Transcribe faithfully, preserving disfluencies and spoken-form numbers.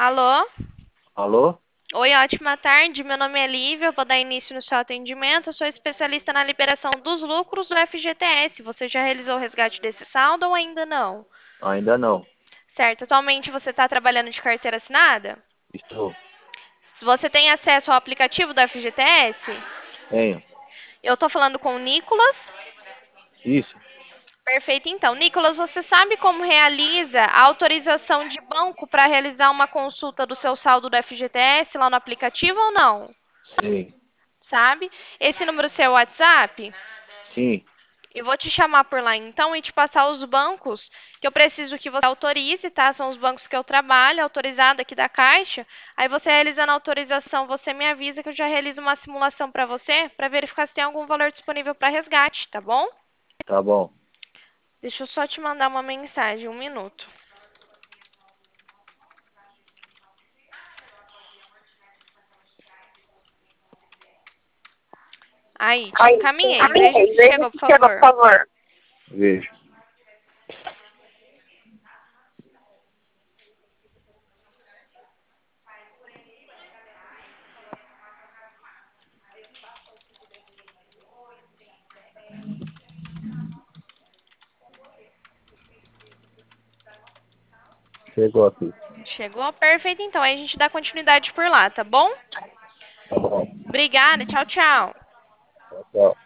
Alô? Alô? Oi, ótima tarde. Meu nome é Lívia, eu vou dar início no seu atendimento. Eu sou especialista na liberação dos lucros do F G T S. Você já realizou o resgate desse saldo ou ainda não? Ainda não. Certo. Atualmente você está trabalhando de carteira assinada? Estou. Você tem acesso ao aplicativo do F G T S? Tenho. Eu estou falando com o Nicolas. Isso? Perfeito, então. Nicolas, você sabe como realiza a autorização de banco para realizar uma consulta do seu saldo do F G T S lá no aplicativo ou não? Sei. Sabe? Esse número seu é o WhatsApp? Sim. Eu vou te chamar por lá então e te passar os bancos que eu preciso que você autorize, tá? São os bancos que eu trabalho, autorizado aqui da Caixa. Aí você realizando a autorização, você me avisa que eu já realizo uma simulação para você, para verificar se tem algum valor disponível para resgate, tá bom? Tá bom. Deixa eu só te mandar uma mensagem, um minuto. Aí, te Aí, encaminhei. Veja encaminhei. se Veja chegou, por se chegou, por favor. favor. Vejo. Chegou aqui. Chegou? Perfeito, então. Aí a gente dá continuidade por lá, tá bom? Tá bom. Obrigada, tchau, tchau. Tchau, tchau.